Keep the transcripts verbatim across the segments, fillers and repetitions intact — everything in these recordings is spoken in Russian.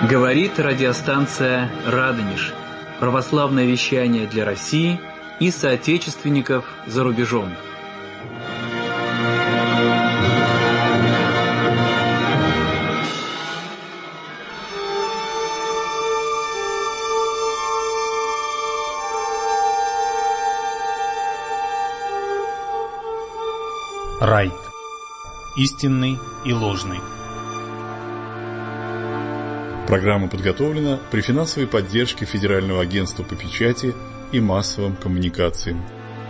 Говорит радиостанция «Радонеж». Православное вещание для России и соотечественников за рубежом. Райт. Истинный и ложный. Программа подготовлена при финансовой поддержке Федерального агентства по печати и массовым коммуникациям.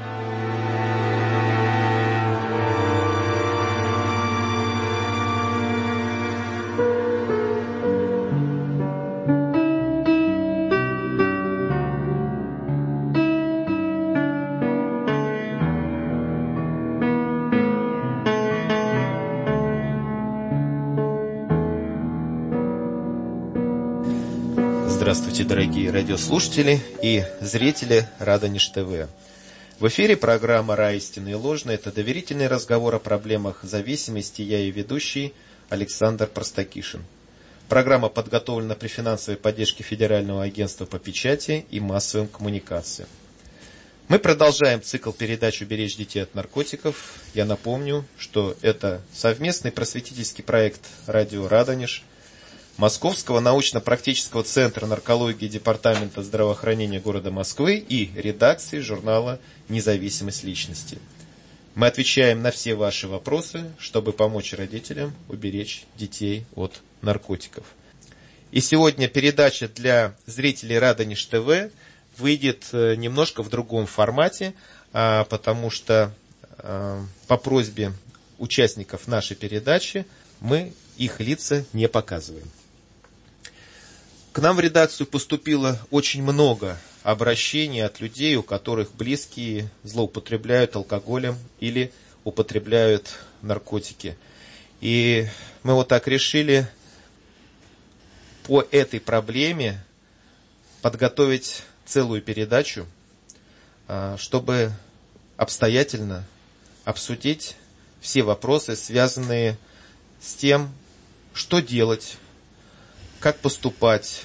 Здравствуйте, дорогие радиослушатели и зрители Радонеж ТВ. В эфире программа «Рай, истинный и ложный». Это доверительный разговор о проблемах зависимости. Я и ведущий Александр Простакишин. Программа подготовлена при финансовой поддержке Федерального агентства по печати и массовым коммуникациям. Мы продолжаем цикл передач «Уберечь детей от наркотиков». Я напомню, что это совместный просветительский проект «Радио Радонеж», Московского научно-практического центра наркологии Департамента здравоохранения города Москвы и редакции журнала «Независимость личности». Мы отвечаем на все ваши вопросы, чтобы помочь родителям уберечь детей от наркотиков. И сегодня передача для зрителей Радонеж ТВ выйдет немножко в другом формате, потому что по просьбе участников нашей передачи мы их лица не показываем. К нам в редакцию поступило очень много обращений от людей, у которых близкие злоупотребляют алкоголем или употребляют наркотики. И мы вот так решили по этой проблеме подготовить целую передачу, чтобы обстоятельно обсудить все вопросы, связанные с тем, что делать, как поступать,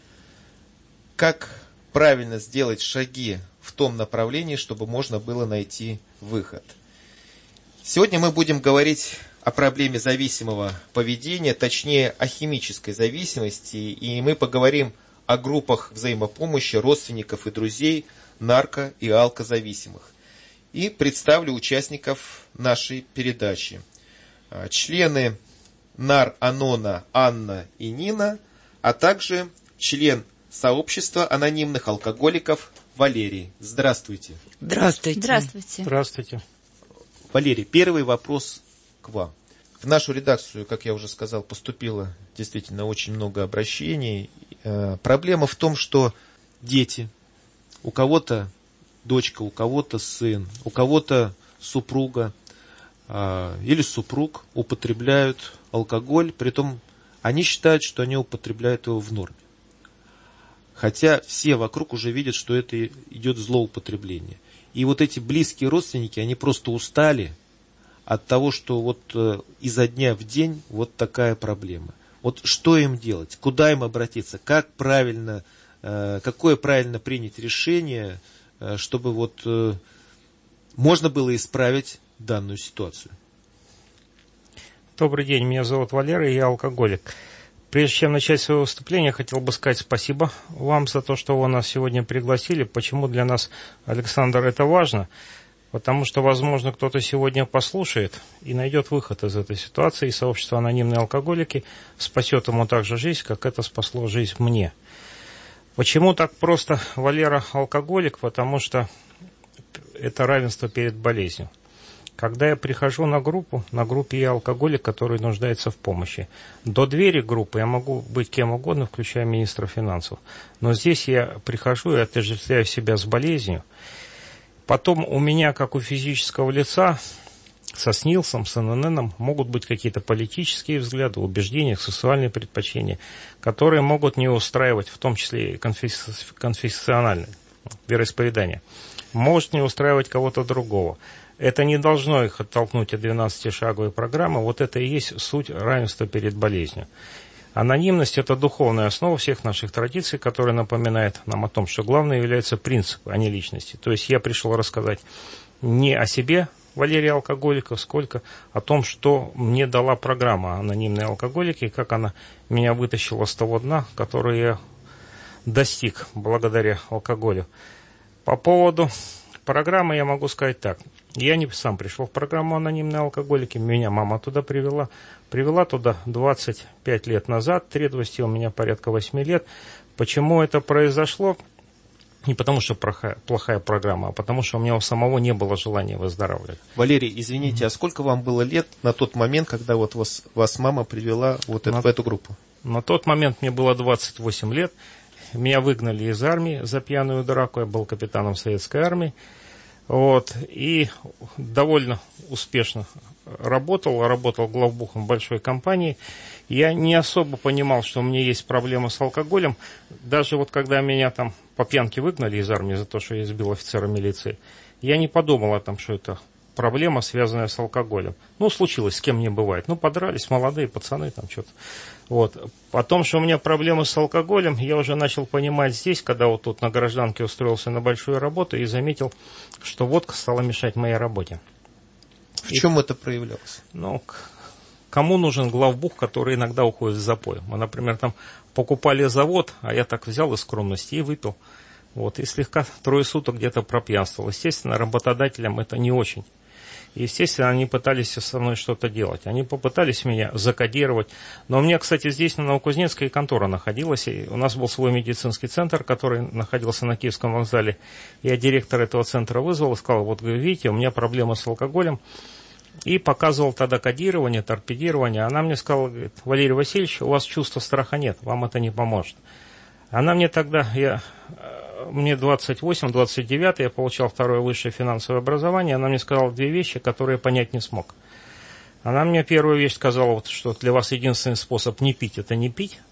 как правильно сделать шаги в том направлении, чтобы можно было найти выход. Сегодня мы будем говорить о проблеме зависимого поведения, точнее о химической зависимости, и мы поговорим о группах взаимопомощи родственников и друзей нарко- и алкозависимых. И представлю участников нашей передачи. Члены Нар-Анона Анна и Нина, а также член сообщества анонимных алкоголиков Валерий. Здравствуйте. Здравствуйте. Здравствуйте. Здравствуйте. Валерий, первый вопрос к вам. В нашу редакцию, как я уже сказал, поступило действительно очень много обращений. Проблема в том, что дети, у кого-то дочка, у кого-то сын, у кого-то супруга или супруг употребляют алкоголь, притом они считают, что они употребляют его в норме. Хотя все вокруг уже видят, что это идет злоупотребление. И вот эти близкие родственники, они просто устали от того, что вот изо дня в день вот такая проблема. Вот что им делать, куда им обратиться, как правильно, какое правильно принять решение, чтобы вот можно было исправить данную ситуацию. Добрый день, меня зовут Валера, я алкоголик. Прежде чем начать свое выступление, хотел бы сказать спасибо вам за то, что вы нас сегодня пригласили. Почему для нас, Александр, это важно? Потому что, возможно, кто-то сегодня послушает и найдет выход из этой ситуации, и сообщество анонимные алкоголики спасет ему так же жизнь, как это спасло жизнь мне. Почему так просто Валера алкоголик? Потому что это равенство перед болезнью. Когда я прихожу на группу, на группе я алкоголик, который нуждается в помощи. До двери группы я могу быть кем угодно, включая министра финансов. Но здесь я прихожу и отождествляю себя с болезнью. Потом у меня, как у физического лица, со СНИЛСом, с эн эн эн, могут быть какие-то политические взгляды, убеждения, сексуальные предпочтения, которые могут не устраивать, в том числе и конфессиональное вероисповедание. Может не устраивать кого-то другого. Это не должно их оттолкнуть от двенадцатишаговой программы. Вот это и есть суть равенства перед болезнью. Анонимность – это духовная основа всех наших традиций, которая напоминает нам о том, что главное является принципы, а не личности. То есть я пришел рассказать не о себе, Валерия Алкоголика, сколько о том, что мне дала программа «Анонимные алкоголики», и как она меня вытащила с того дна, который я достиг благодаря алкоголю. По поводу программы я могу сказать так. Я не сам пришел в программу «Анонимные алкоголики», меня мама туда привела. Привела туда двадцать пять лет назад, трезвости у меня порядка восемь лет. Почему это произошло? Не потому, что плохая, плохая программа, а потому, что у меня у самого не было желания выздоравливать. Валерий, извините, mm-hmm. а сколько вам было лет на тот момент, когда вот вас, вас мама привела вот на, в эту группу? На тот момент мне было двадцать восемь лет. Меня выгнали из армии за пьяную драку. Я был капитаном советской армии. Вот, и довольно успешно работал, работал главбухом большой компании. Я не особо понимал, что у меня есть проблема с алкоголем. Даже вот когда меня там по пьянке выгнали из армии за то, что я избил офицера милиции, я не подумал о том, что это проблема, связанная с алкоголем. Ну, случилось, с кем не бывает. Ну, подрались молодые пацаны там что-то. Вот. О том, что у меня проблемы с алкоголем, я уже начал понимать здесь, когда вот тут на гражданке устроился на большую работу и заметил, что водка стала мешать моей работе. В чем и, это проявлялось? Ну, кому нужен главбух, который иногда уходит в запой? Мы, например, там покупали завод, а я так взял из скромности и выпил. Вот, и слегка трое суток где-то пропьянствовал. Естественно, работодателям это не очень. Естественно, они пытались со мной что-то делать. Они попытались меня закодировать. Но у меня, кстати, здесь на Новокузнецкой контора находилась. И у нас был свой медицинский центр, который находился на Киевском вокзале. Я директора этого центра вызвал и сказал, вот, видите, у меня проблемы с алкоголем. И показывал тогда кодирование, торпедирование. Она мне сказала, говорит, Валерий Васильевич, у вас чувства страха нет, вам это не поможет. Она мне тогда, я... Мне двадцать восемь, двадцать девять, я получал второе высшее финансовое образование. Она мне сказала две вещи, которые я понять не смог. Она мне первую вещь сказала, вот, что для вас единственный способ не пить – это не пить.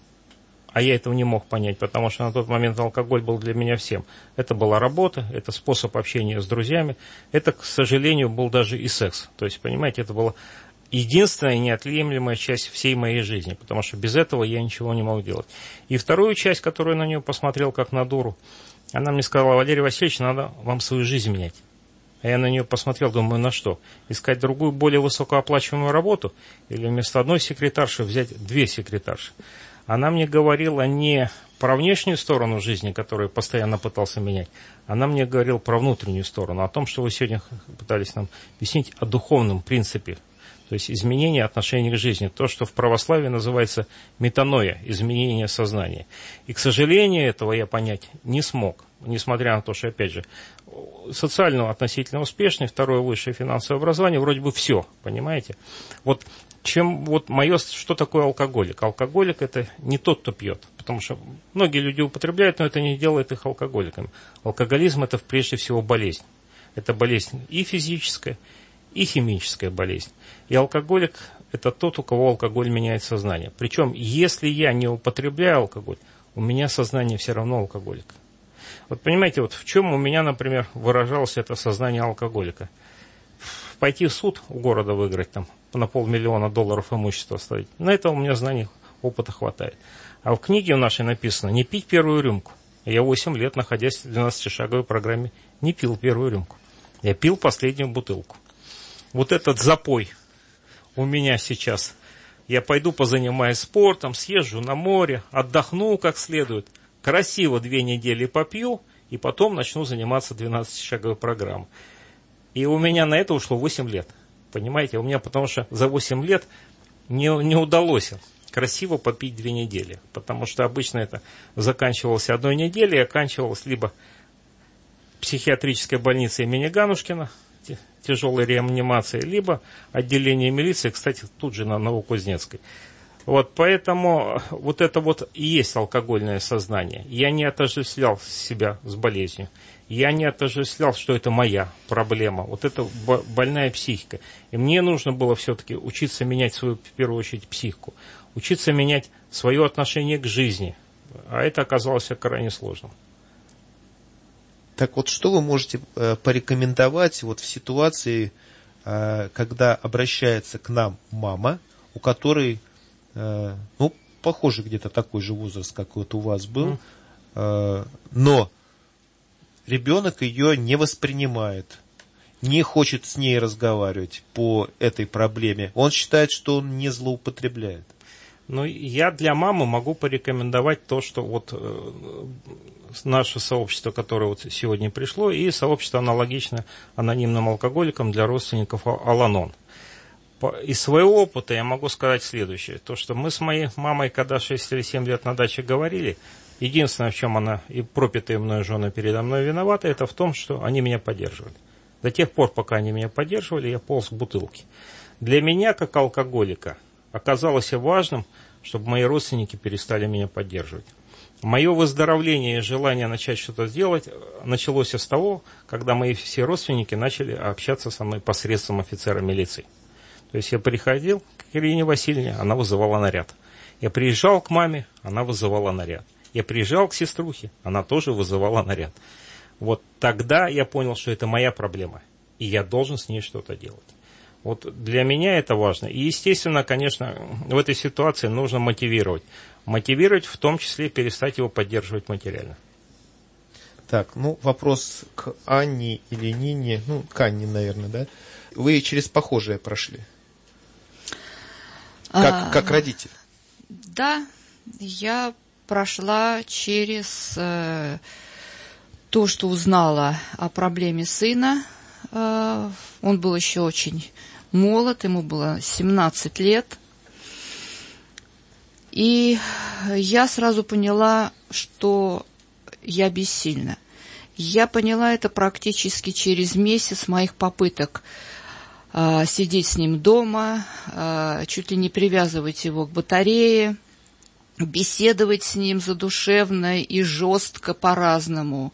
А я этого не мог понять, потому что на тот момент алкоголь был для меня всем. Это была работа, это способ общения с друзьями. Это, к сожалению, был даже и секс. То есть, понимаете, это была единственная неотъемлемая часть всей моей жизни, потому что без этого я ничего не мог делать. И вторую часть, которую я на нее посмотрел как на дуру, она мне сказала, Валерий Васильевич, надо вам свою жизнь менять. А я на нее посмотрел, думаю, на что? Искать другую, более высокооплачиваемую работу? Или вместо одной секретарши взять две секретарши? Она мне говорила не про внешнюю сторону жизни, которую я постоянно пытался менять. Она мне говорила про внутреннюю сторону, о том, что вы сегодня пытались нам объяснить о духовном принципе. То есть изменение отношения к жизни. То, что в православии называется метаноя, изменение сознания. И, к сожалению, этого я понять не смог. Несмотря на то, что, опять же, социально относительно успешный, второе высшее финансовое образование, вроде бы все, понимаете? Вот, чем, вот мое, что такое алкоголик? Алкоголик – это не тот, кто пьет. Потому что многие люди употребляют, но это не делает их алкоголиками. Алкоголизм – это прежде всего болезнь. Это болезнь и физическая, и химическая болезнь. И алкоголик – это тот, у кого алкоголь меняет сознание. Причем, если я не употребляю алкоголь, у меня сознание все равно алкоголик. Вот понимаете, вот в чем у меня, например, выражалось это сознание алкоголика. Пойти в суд у города выиграть, там, на полмиллиона долларов имущества оставить. На это у меня знаний, опыта хватает. А в книге нашей написано «не пить первую рюмку». Я восемь лет, находясь в двенадцатишаговой программе, не пил первую рюмку. Я пил последнюю бутылку. Вот этот запой у меня сейчас. Я пойду позанимаюсь спортом, съезжу на море, отдохну как следует, красиво две недели попью, и потом начну заниматься двенадцатишаговой программой. И у меня на это ушло восемь лет. Понимаете, у меня потому что за восемь лет не, не удалось красиво попить две недели. Потому что обычно это заканчивалось одной неделей, оканчивалось либо психиатрической больницей имени Ганушкина, тяжелой реанимации, либо отделение милиции, кстати, тут же на Новокузнецкой. Вот поэтому вот это вот и есть алкогольное сознание. Я не отождествлял себя с болезнью. Я не отождествлял, что это моя проблема. Вот это больная психика. И мне нужно было все-таки учиться менять свою, в первую очередь, психику. Учиться менять свое отношение к жизни. А это оказалось крайне сложным. Так вот, что вы можете э, порекомендовать вот в ситуации, э, когда обращается к нам мама, у которой, э, ну, похоже, где-то такой же возраст, как вот у вас был. Mm. Но ребенок ее не воспринимает, не хочет с ней разговаривать по этой проблеме. Он считает, что он не злоупотребляет. Ну, я для мамы могу порекомендовать то, что вот э, наше сообщество, которое вот сегодня пришло, и сообщество аналогично анонимным алкоголикам для родственников Ал-Анон. Из своего опыта я могу сказать следующее. То, что мы с моей мамой, когда шесть или семь лет на даче говорили, единственное, в чем она и пропитая мною жена передо мной виновата, это в том, что они меня поддерживали. До тех пор, пока они меня поддерживали, я полз к бутылке. Для меня, как алкоголика, оказалось важным, чтобы мои родственники перестали меня поддерживать. Мое выздоровление и желание начать что-то сделать началось с того, когда мои все родственники начали общаться со мной посредством офицера милиции. То есть я приходил к Ирине Васильевне, она вызывала наряд. Я приезжал к маме, она вызывала наряд. Я приезжал к сеструхе, она тоже вызывала наряд. Вот тогда я понял, что это моя проблема, и я должен с ней что-то делать. Вот для меня это важно. И, естественно, конечно, в этой ситуации нужно мотивировать. Мотивировать в том числе перестать его поддерживать материально. Так, ну, вопрос к Анне или Нине, ну, к Анне, наверное, да? Вы через похожее прошли? Как, а, как родитель? Да, я прошла через э, то, что узнала о проблеме сына. Э, он был еще очень молод, ему было семнадцать лет. И я сразу поняла, что я бессильна. Я поняла это практически через месяц моих попыток э, сидеть с ним дома, э, чуть ли не привязывать его к батарее, беседовать с ним задушевно и жестко по-разному.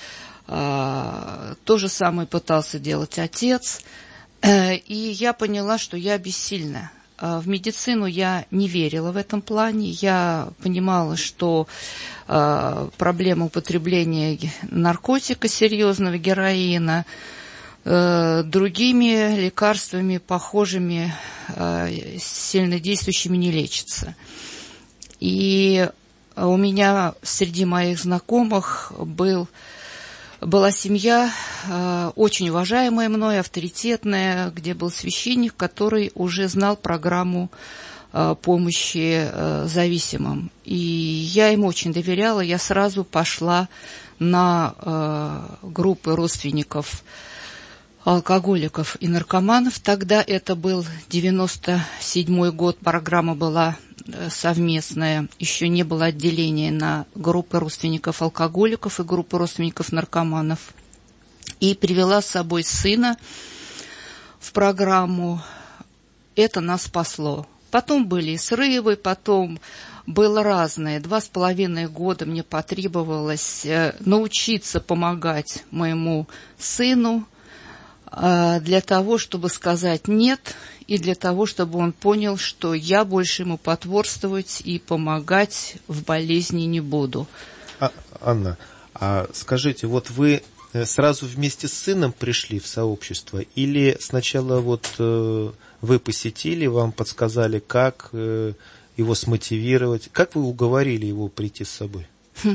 Э, то же самое пытался делать отец. Э, и я поняла, что я бессильна. В медицину я не верила в этом плане. Я понимала, что э, проблема употребления наркотика серьезного, героина, э, другими лекарствами, похожими, э, сильнодействующими, не лечится. И у меня среди моих знакомых был... Была семья, э, очень уважаемая мной, авторитетная, где был священник, который уже знал программу э, помощи э, зависимым. И я им очень доверяла, я сразу пошла на э, группы родственников алкоголиков и наркоманов. Тогда это был девяносто седьмой год, программа была совместная, еще не было отделения на группы родственников алкоголиков и группы родственников наркоманов. И привела с собой сына в программу. Это нас спасло. Потом были срывы, потом было разное. Два с половиной года мне потребовалось научиться помогать моему сыну для того, чтобы сказать «нет», и для того, чтобы он понял, что я больше ему потворствовать и помогать в болезни не буду. А, Анна, а скажите, вот вы сразу вместе с сыном пришли в сообщество, или сначала вот э, вы посетили, вам подсказали, как э, его смотивировать? Как вы уговорили его прийти с собой?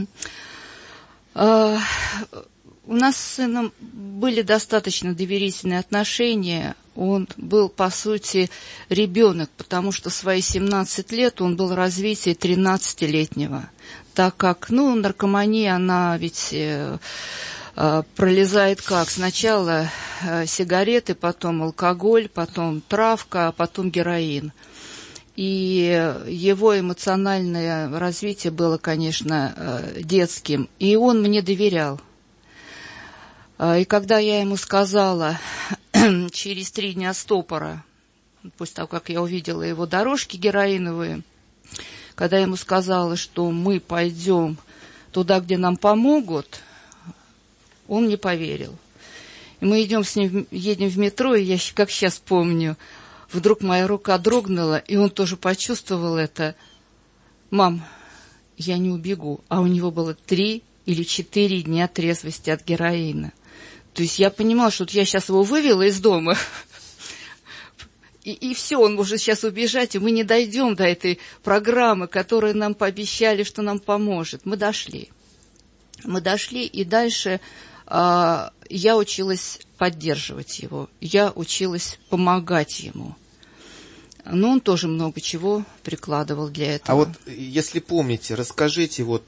У нас с сыном были достаточно доверительные отношения. Он был, по сути, ребенок, потому что в свои семнадцать лет он был в развитии тринадцатилетнего. Так как, ну, наркомания, она ведь э, э, пролезает как? Сначала э, сигареты, потом алкоголь, потом травка, а потом героин. И его эмоциональное развитие было, конечно, э, детским. И он мне доверял. И когда я ему сказала через три дня стопора, после того, как я увидела его дорожки героиновые, когда я ему сказала, что мы пойдем туда, где нам помогут, он не поверил. И мы идем с ним, едем в метро, и я, как сейчас помню, вдруг моя рука дрогнула, и он тоже почувствовал это. «Мам, я не убегу». А у него было три или четыре дня трезвости от героина. То есть я понимала, что вот я сейчас его вывела из дома, И, и все, он может сейчас убежать, и мы не дойдем до этой программы, которую нам пообещали, что нам поможет. Мы дошли. Мы дошли, и дальше э, я училась поддерживать его, я училась помогать ему. Но он тоже много чего прикладывал для этого. А вот, если помните, расскажите, вот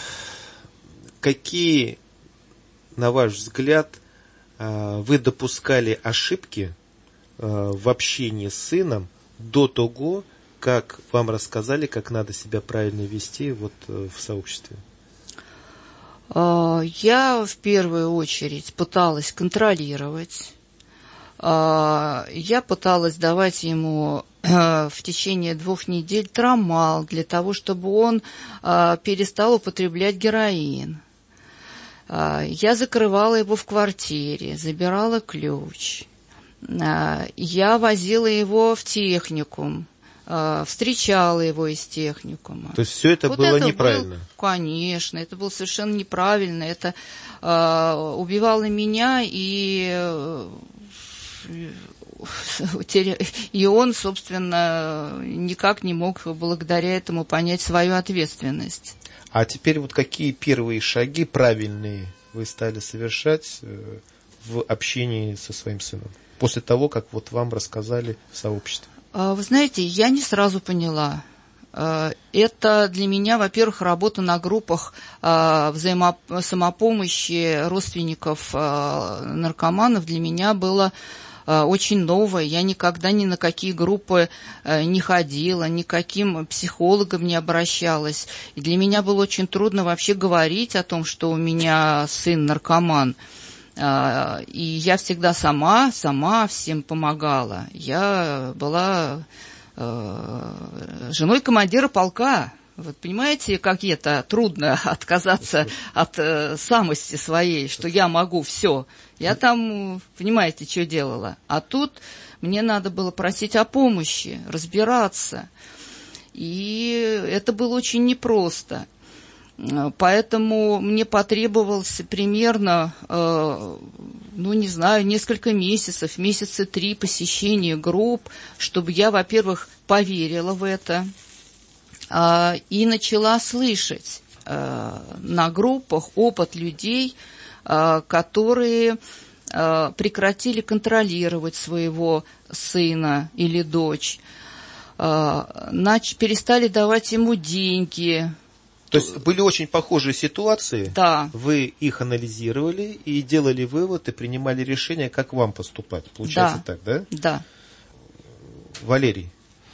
какие, на ваш взгляд, вы допускали ошибки в общении с сыном до того, как вам рассказали, как надо себя правильно вести вот в сообществе? Я в первую очередь пыталась контролировать. Я пыталась давать ему в течение двух недель трамал для того, чтобы он перестал употреблять героин. Я закрывала его в квартире, забирала ключ. Я возила его в техникум, встречала его из техникума. То есть все это вот было это неправильно? Был, конечно, это было совершенно неправильно. Это э, убивало меня, и, и он, собственно, никак не мог благодаря этому понять свою ответственность. А теперь вот какие первые шаги правильные вы стали совершать в общении со своим сыном? После того, как вот вам рассказали в сообществе. Вы знаете, я не сразу поняла. Это для меня, во-первых, работа на группах взаимо... самопомощи родственников наркоманов для меня была очень новое. Я никогда ни на какие группы не ходила, ни к каким психологам не обращалась. И для меня было очень трудно вообще говорить о том, что у меня сын наркоман. И я всегда сама, сама всем помогала. Я была э, женой командира полка. Вот понимаете, как это трудно отказаться от э, самости своей, что я могу все. Я там, понимаете, что делала. А тут мне надо было просить о помощи, разбираться. И это было очень непросто. Поэтому мне потребовалось примерно, э, ну, не знаю, несколько месяцев, месяца три посещения групп, чтобы я, во-первых, поверила в это э, и начала слышать э, на группах опыт людей, э, которые э, прекратили контролировать своего сына или дочь, э, нач- перестали давать ему деньги. То есть были очень похожие ситуации, да. Вы их анализировали и делали вывод, и принимали решение, как вам поступать. Получается да. так, да? Да. Валерий.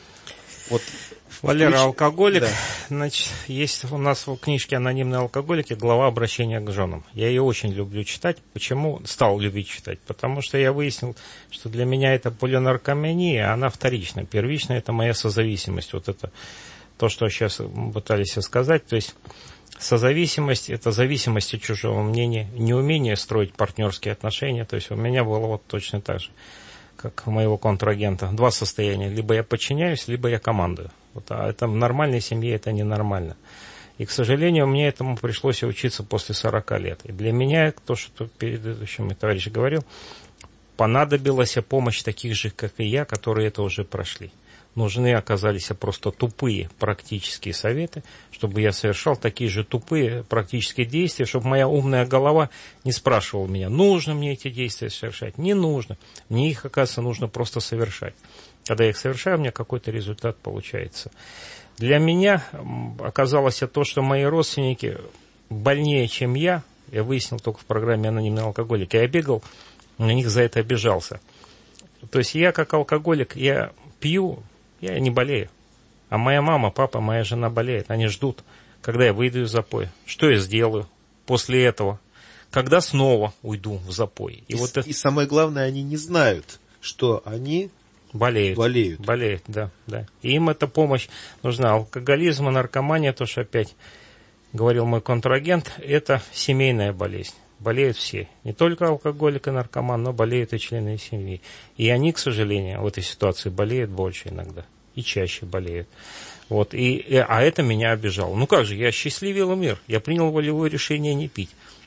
Вот Валера включ... алкоголик. Да. Значит, есть у нас в книжке «Анонимные алкоголики» глава обращения к женам. Я ее очень люблю читать. Почему стал любить читать? Потому что я выяснил, что для меня это полинаркомания, а она вторична. Первична — это моя созависимость. Вот это то, что сейчас пытались сказать. То есть созависимость — это зависимость от чужого мнения, неумение строить партнерские отношения. То есть у меня было вот точно так же, как у моего контрагента. Два состояния. Либо я подчиняюсь, либо я командую. Вот, а это в нормальной семье это ненормально. И, к сожалению, мне этому пришлось учиться после сорока лет. И для меня, то, что предыдущий товарищ говорил, понадобилась помощь таких же, как и я, которые это уже прошли. Нужны оказались просто тупые практические советы, чтобы я совершал такие же тупые практические действия, чтобы моя умная голова не спрашивала меня, нужно мне эти действия совершать, не нужно. Мне их, оказывается, нужно просто совершать. Когда я их совершаю, у меня какой-то результат получается. Для меня оказалось то, что мои родственники больнее, чем я. Я выяснил только в программе «Анонимные алкоголики». Я бегал, на них за это обижался. То есть я как алкоголик, я пью, я не болею. А моя мама, папа, моя жена болеют. Они ждут, когда я выйду из запоя. Что я сделаю после этого? Когда снова уйду в запой. И, и, вот и это... самое главное, они не знают, что они болеют. Болеют. Болеют, да, да. И им эта помощь нужна. Алкоголизм и наркомания, то, что опять говорил мой контрагент, это семейная болезнь. Болеют все. Не только алкоголик и наркоман, но болеют и члены семьи. И они, к сожалению, в этой ситуации болеют больше иногда. И чаще болеют. Вот. И, а это меня обижало. Ну как же, я счастливил мир. Я принял волевое решение не пить.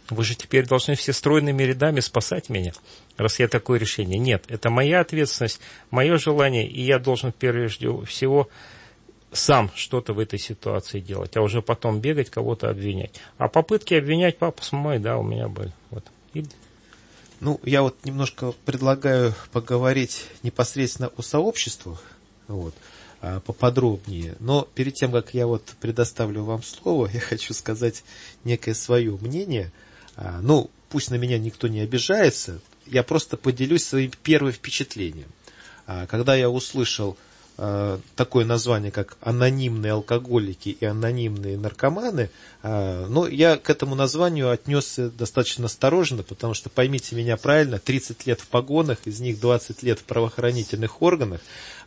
вы же теперь должны все стройными рядами спасать меня, раз я такое решение. Нет, это моя ответственность, мое желание, и я должен прежде всего сам что-то в этой ситуации делать, а уже потом бегать, кого-то обвинять. А попытки обвинять папу с мамой, да, у меня были. Вот. И... Ну, я вот немножко предлагаю поговорить непосредственно о сообществах, вот, поподробнее. Но перед тем, как я вот предоставлю вам слово, я хочу сказать некое свое мнение. Ну, пусть на меня никто не обижается, я просто поделюсь своим первым впечатлением. Когда я услышал такое название, как анонимные алкоголики и анонимные наркоманы, но я к этому названию отнесся достаточно осторожно, потому что, поймите меня правильно, тридцать лет в погонах, из них двадцать лет в правоохранительных органах,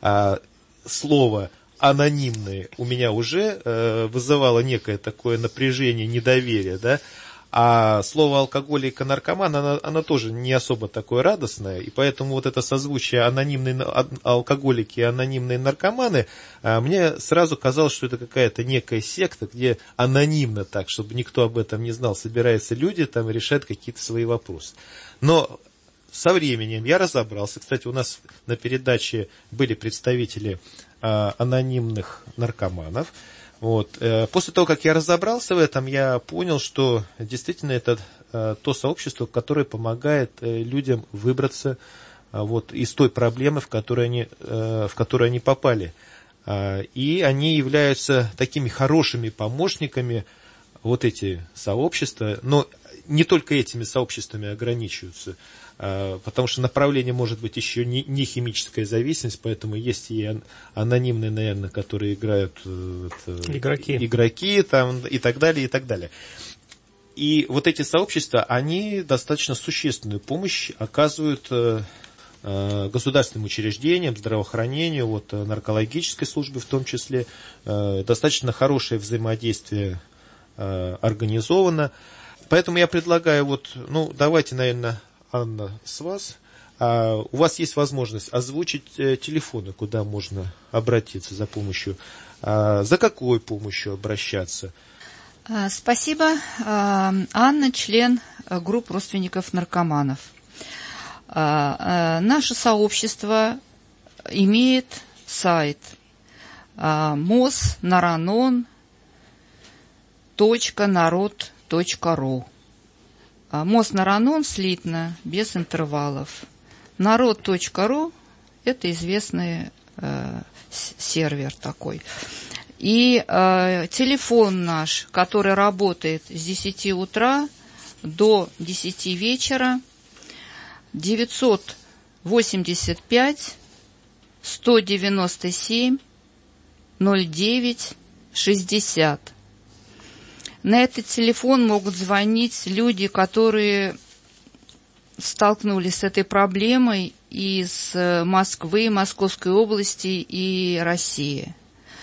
слово анонимные у меня уже вызывало некое такое напряжение, недоверие, да, а слово алкоголик и наркоман, оно, оно тоже не особо такое радостное, и поэтому вот это созвучие анонимные алкоголики и анонимные наркоманы, мне сразу казалось, что это какая-то некая секта, где анонимно так, чтобы никто об этом не знал, собираются люди, там решают какие-то свои вопросы. Но со временем я разобрался, кстати, у нас на передаче были представители анонимных наркоманов. Вот. После того, как я разобрался в этом, я понял, что действительно это то сообщество, которое помогает людям выбраться вот, из той проблемы, в которой они, в которую они попали. И они являются такими хорошими помощниками, вот эти сообщества, но не только этими сообществами ограничиваются, потому что направление может быть еще не, не химическая зависимость, поэтому есть и анонимные, наверное, которые играют это, игроки, игроки там, и так далее, и так далее. И вот эти сообщества, они достаточно существенную помощь оказывают государственным учреждениям, здравоохранению, вот, наркологической службе в том числе, достаточно хорошее взаимодействие организовано. Поэтому я предлагаю, вот, ну, давайте, наверное, Анна, с вас. А у вас есть возможность озвучить телефоны, куда можно обратиться за помощью. А за какой помощью обращаться? Спасибо. Анна, член группы родственников наркоманов. Наше сообщество имеет сайт моснаркоман точка народ точка ру. Моснаркоман слитно, без интервалов. народ точка ру – это известный э, сервер такой. И э, телефон наш, который работает с десяти утра до десяти вечера, девятьсот восемьдесят пять сто девяносто семь ноль девять шестьдесят. На этот телефон могут звонить люди, которые столкнулись с этой проблемой из Москвы, Московской области и России.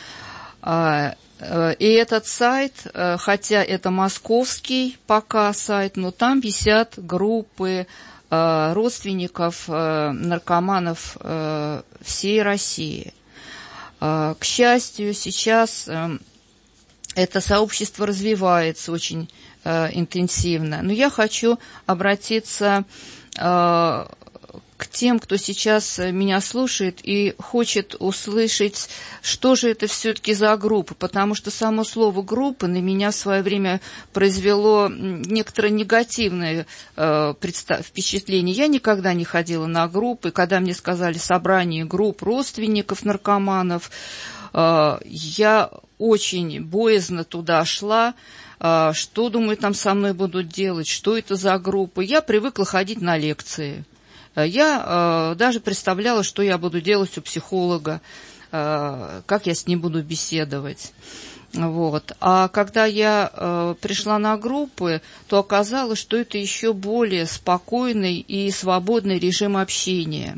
И этот сайт, хотя это московский пока сайт, но там висят группы родственников наркоманов всей России. К счастью, сейчас это сообщество развивается очень э, интенсивно. Но я хочу обратиться э, к тем, кто сейчас меня слушает и хочет услышать, что же это все-таки за группа. Потому что само слово «группа» на меня в свое время произвело некоторое негативное э, предста- впечатление. Я никогда не ходила на группы. Когда мне сказали «собрание групп родственников наркоманов», э, я очень боязно туда шла, что, думаю, там со мной будут делать, что это за группа. Я привыкла ходить на лекции. Я даже представляла, что я буду делать у психолога, как я с ним буду беседовать. Вот. А когда я пришла на группы, то оказалось, что это еще более спокойный и свободный режим общения.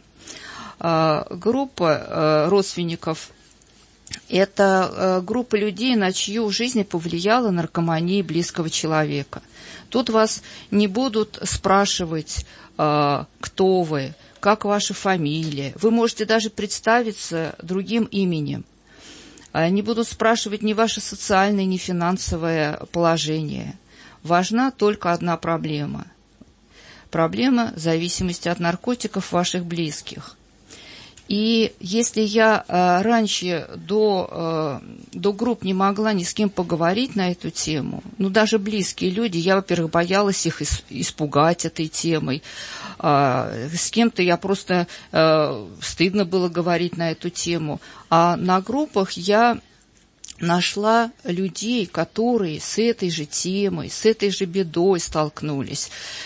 Группа родственников – это э, группа людей, на чью жизнь повлияла наркомания близкого человека. Тут вас не будут спрашивать, э, кто вы, как ваша фамилия. Вы можете даже представиться другим именем. Э, не будут спрашивать ни ваше социальное, ни финансовое положение. важна только одна проблема. Проблема зависимости от наркотиков ваших близких. И если я э, раньше до, э, до групп не могла ни с кем поговорить на эту тему, ну, даже близкие люди, я, во-первых, боялась их ис- испугать этой темой. Э, с кем-то я просто э, стыдно было говорить на эту тему. А на группах я нашла людей, которые с этой же темой, с этой же бедой столкнулись.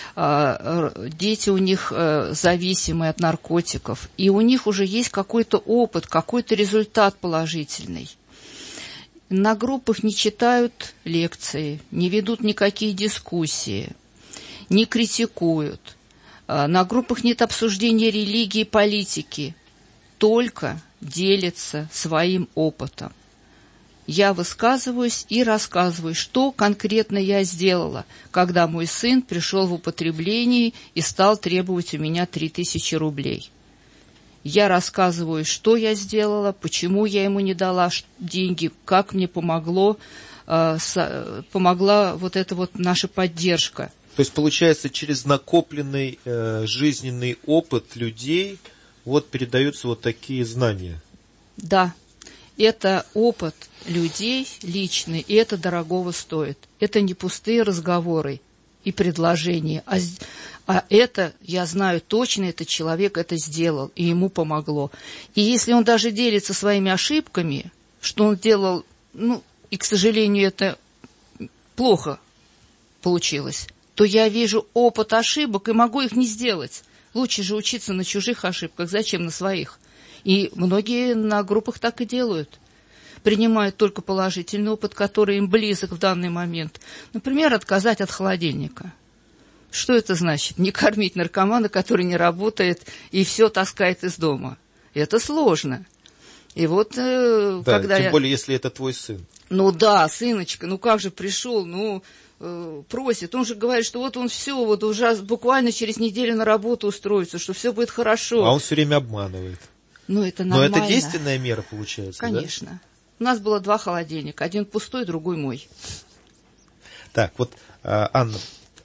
Дети у них зависимые от наркотиков, и у них уже есть какой-то опыт, какой-то результат положительный. На группах не читают лекции, не ведут никакие дискуссии, не критикуют. На группах нет обсуждения религии и политики, только делятся своим опытом. Я высказываюсь и рассказываю, что конкретно я сделала, когда мой сын пришел в употребление и стал требовать у меня три тысячи рублей. Я рассказываю, что я сделала, почему я ему не дала деньги, как мне помогло, э, с, помогла вот эта вот наша поддержка. То есть, получается, через накопленный э, жизненный опыт людей вот передаются вот такие знания. Да. Это опыт людей личный, и это дорогого стоит. Это не пустые разговоры и предложения, а, а это, я знаю точно, этот человек это сделал, и ему помогло. И если он даже делится своими ошибками, что он делал, ну, и, к сожалению, это плохо получилось, то я вижу опыт ошибок и могу их не сделать. Лучше же учиться на чужих ошибках, зачем на своих? И многие на группах так и делают. Принимают только положительный опыт, который им близок в данный момент. Например, отказать от холодильника. Что это значит? Не кормить наркомана, который не работает и все таскает из дома. Это сложно. И вот э, да, когда тем я... более, если это твой сын. Ну да, сыночка, ну как же пришел, ну... просит, он же говорит, что вот он все, вот уже буквально через неделю на работу устроится, что все будет хорошо. А он все время обманывает. Ну, это нормально. Но это действенная мера получается, конечно. Да? У нас было два холодильника, один пустой, другой мой. Так, вот, Анна,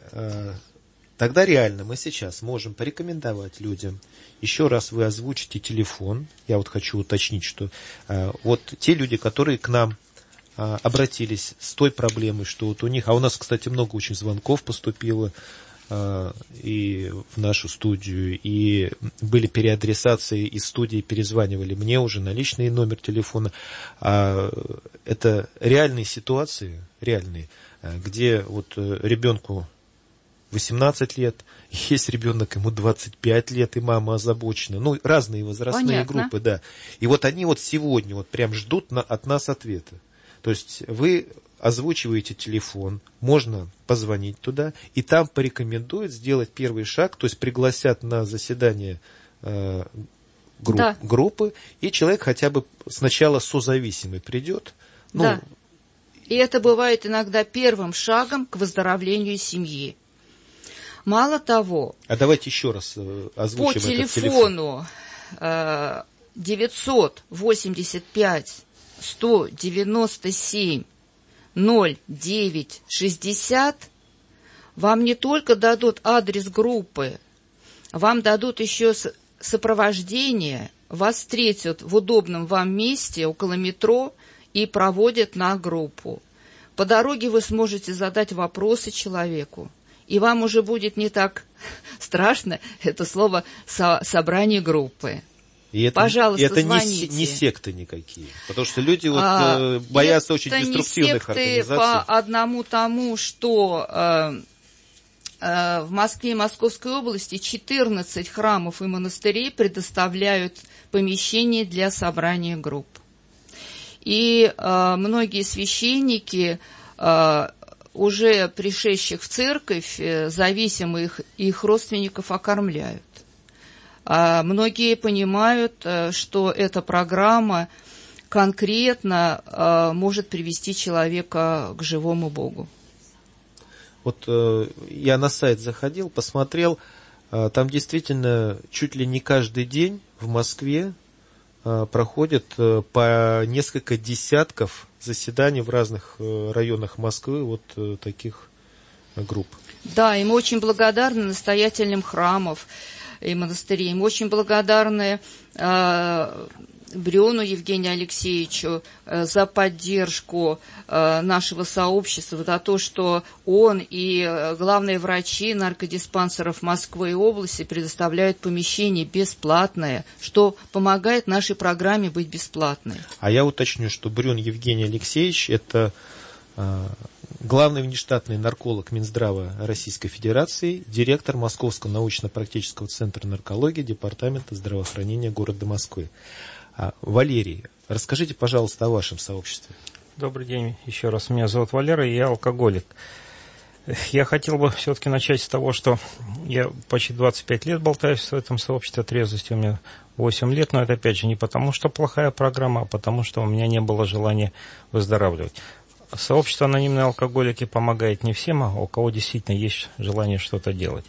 тогда реально мы сейчас можем порекомендовать людям, еще раз вы озвучите телефон, я вот хочу уточнить, что вот те люди, которые к нам обратились с той проблемой, что вот у них, а у нас, кстати, много очень звонков поступило и в нашу студию, и были переадресации из студии, перезванивали мне уже на личный номер телефона. Это реальные ситуации, реальные, где вот ребенку восемнадцать лет, есть ребенок, ему двадцать пять лет, и мама озабочена. Ну, разные возрастные Понятно. группы, да. И вот они вот сегодня вот прям ждут на, от нас ответа. То есть вы озвучиваете телефон, можно позвонить туда, и там порекомендуют сделать первый шаг, то есть пригласят на заседание э, групп, да. группы, и человек хотя бы сначала созависимый придет. Ну, да. И это бывает иногда первым шагом к выздоровлению семьи. Мало того... А давайте еще раз э, озвучим по этот телефону э, девятьсот восемьдесят пять сто девяносто семь ноль девять шестьдесят вам не только дадут адрес группы, вам дадут еще сопровождение, вас встретят в удобном вам месте около метро и проводят на группу. По дороге вы сможете задать вопросы человеку, и вам уже будет не так страшно это слово со- «собрание группы». И это, Пожалуйста, это звоните. Не, не секты никакие, потому что люди вот, а, э, боятся очень это деструктивных не секты организаций. По одному тому, что э, э, в Москве и Московской области четырнадцать храмов и монастырей предоставляют помещения для собрания групп. И э, многие священники, э, уже пришедших в церковь, э, зависимых их родственников окормляют. А многие понимают, что эта программа конкретно а, может привести человека к живому Богу. Вот э, я на сайт заходил, посмотрел, э, там действительно чуть ли не каждый день в Москве э, проходит э, по несколько десятков заседаний в разных э, районах Москвы, вот э, таких групп. Да, и мы очень благодарны настоятелям храмов и монастырей. Мы очень благодарны э, Брюну Евгению Алексеевичу э, за поддержку э, нашего сообщества, за то, что он и э, главные врачи наркодиспансеров Москвы и области предоставляют помещение бесплатное, что помогает нашей программе быть бесплатной. А я уточню, что Брюн Евгений Алексеевич – это э, главный внештатный нарколог Минздрава Российской Федерации, директор Московского научно-практического центра наркологии Департамента здравоохранения города Москвы. Валерий, расскажите, пожалуйста, о вашем сообществе. Добрый день еще раз. Меня зовут Валера, и я алкоголик. Я хотел бы все-таки начать с того, что я почти двадцать пять лет болтаюсь в этом сообществе трезвости, у меня восемь лет, но это опять же не потому, что плохая программа, а потому, что у меня не было желания выздоравливать. Сообщество анонимные алкоголики помогает не всем, а у кого действительно есть желание что-то делать.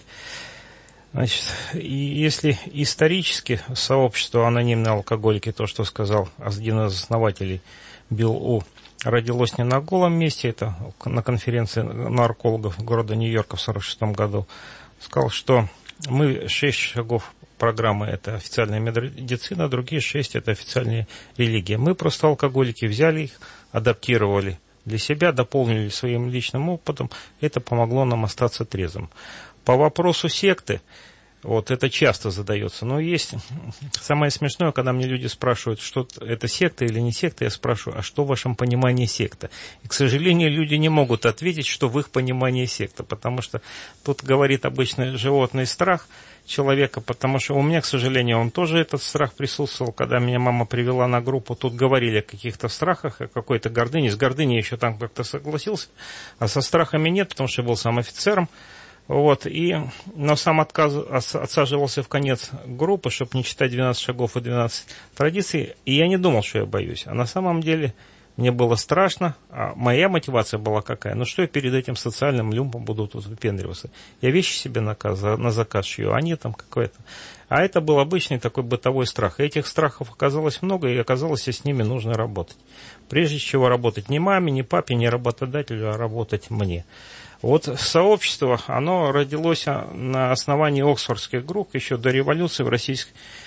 Значит, и если исторически сообщество анонимные алкоголики, то, что сказал один из основателей Билл У, родилось не на голом месте, это на конференции наркологов города Нью-Йорка в сорок шестом году, сказал, что мы шесть шагов программы – это официальная медицина, другие шесть – это официальная религия. Мы просто алкоголики взяли их, адаптировали для себя, дополнили своим личным опытом, это помогло нам остаться трезвым. По вопросу секты, вот это часто задается, но есть самое смешное, когда мне люди спрашивают, что это секта или не секта, я спрашиваю, а что в вашем понимании секта? И, к сожалению, люди не могут ответить, что в их понимании секта, потому что тут говорит обычный животный страх человека, потому что у меня, к сожалению, он тоже этот страх присутствовал, когда меня мама привела на группу, тут говорили о каких-то страхах, о какой-то гордыне, с гордыней еще там как-то согласился, а со страхами нет, потому что я был сам офицером. Вот, и, но сам отказ, отсаживался в конец группы, чтобы не читать двенадцать шагов и двенадцать традиций, и я не думал, что я боюсь. А на самом деле мне было страшно, а моя мотивация была какая? Ну что я перед этим социальным люмпом буду тут выпендриваться? Я вещи себе на, на заказ шью, а они там какое-то. А это был обычный такой бытовой страх. И этих страхов оказалось много, и оказалось, что с ними нужно работать. Прежде чего работать не маме, не папе, не работодателю, а работать мне. Вот сообщество, оно родилось на основании оксфордских групп. Еще до революции в Российской,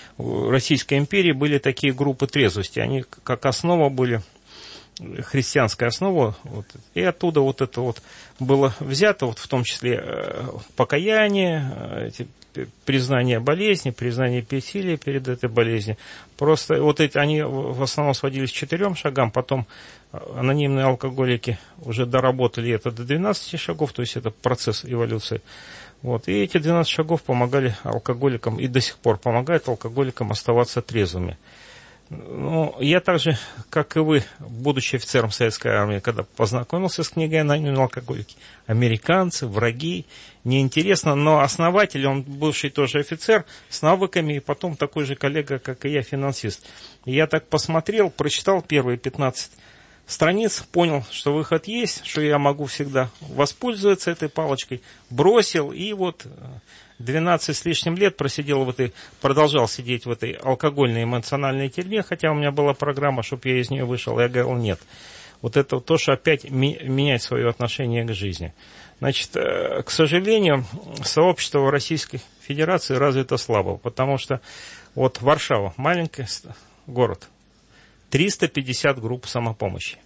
в Российской империи были такие группы трезвости. Они как основа были, христианская основа. Вот, и оттуда вот это вот было взято, вот в том числе покаяние, эти, признание болезни, признание бессилия перед этой болезнью. Просто вот эти, они в основном сводились к четырем шагам, потом анонимные алкоголики уже доработали это до двенадцати шагов, то есть это процесс эволюции. Вот. И эти двенадцать шагов помогали алкоголикам и до сих пор помогают алкоголикам оставаться трезвыми. Ну, я также, как и вы, будучи офицером Советской армии, когда познакомился с книгой «Анонимные алкоголики», американцы, враги, неинтересно, но основатель, он бывший тоже офицер, с навыками, и потом такой же коллега, как и я, финансист. И я так посмотрел, прочитал первые пятнадцать страниц, понял, что выход есть, что я могу всегда воспользоваться этой палочкой, бросил, и вот двенадцать с лишним лет просидел в этой, продолжал сидеть в этой алкогольной эмоциональной тюрьме, хотя у меня была программа, чтобы я из нее вышел, я говорил, нет. Вот это то, что опять ми- менять свое отношение к жизни. Значит, к сожалению, сообщество в Российской Федерации развито слабо, потому что вот Варшава, маленький город, триста пятьдесят групп самопомощи.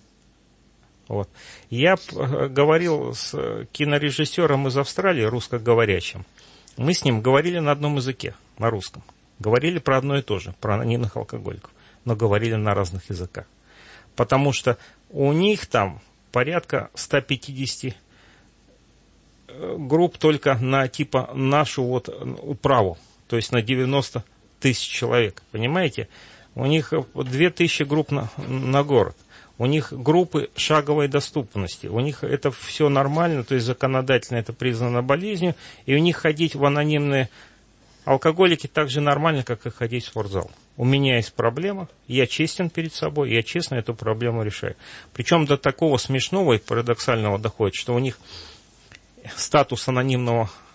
Вот. Я говорил с кинорежиссером из Австралии, русскоговорящим. Мы с ним говорили на одном языке, на русском. Говорили про одно и то же, про анонимных алкоголиков, но говорили на разных языках. Потому что у них там порядка ста пятидесяти групп только на типа нашу вот управу, то есть на девяносто тысяч человек, понимаете? У них две тысячи групп на, на город. У них группы шаговой доступности. У них это все нормально, то есть законодательно это признано болезнью. И у них ходить в анонимные алкоголики так же нормально, как и ходить в спортзал. У меня есть проблема, я честен перед собой, я честно эту проблему решаю. Причем до такого смешного и парадоксального доходит, что у них статус анонимного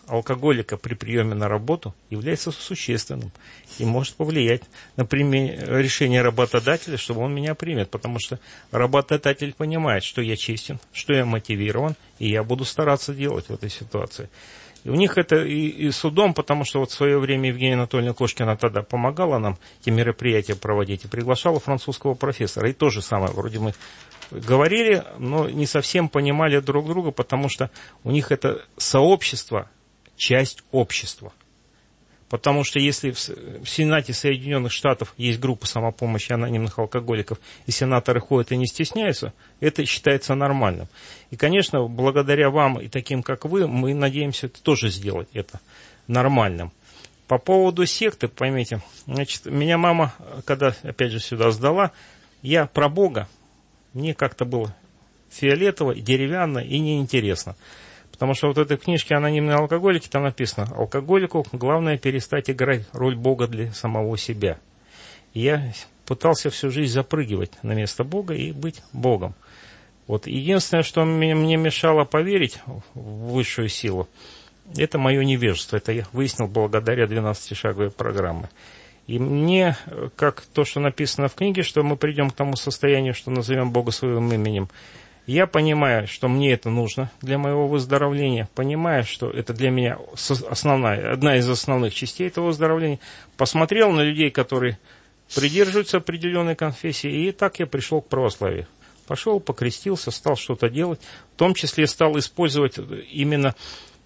алкоголика при приеме на работу является существенным и может повлиять на решение работодателя, чтобы он меня примет, потому что работодатель понимает, что я честен, что я мотивирован, и я буду стараться делать в этой ситуации. И у них это и, и судом, потому что вот в свое время Евгения Анатольевна Кошкина тогда помогала нам эти мероприятия проводить и приглашала французского профессора. И то же самое, вроде мы говорили, но не совсем понимали друг друга, потому что у них это сообщество, часть общества. Потому что если в Сенате Соединенных Штатов есть группа самопомощи анонимных алкоголиков, и сенаторы ходят и не стесняются, это считается нормальным. И, конечно, благодаря вам и таким, как вы, мы надеемся тоже сделать это нормальным. По поводу секты, поймите, значит, меня мама, когда, опять же, сюда сдала, я про Бога, мне как-то было фиолетово, деревянно и неинтересно. Потому что вот в этой книжке «Анонимные алкоголики» там написано: алкоголику главное перестать играть роль Бога для самого себя. И я пытался всю жизнь запрыгивать на место Бога и быть Богом. Вот единственное, что мне, мне мешало поверить в высшую силу, это мое невежество. Это я выяснил благодаря двенадцатишаговой программе. И мне, как то, что написано в книге, что мы придем к тому состоянию, что назовем Бога своим именем, я понимаю, что мне это нужно для моего выздоровления, понимаю, что это для меня основная, одна из основных частей этого выздоровления, посмотрел на людей, которые придерживаются определенной конфессии, и так я пришел к православию. Пошел, покрестился, стал что-то делать, в том числе стал использовать именно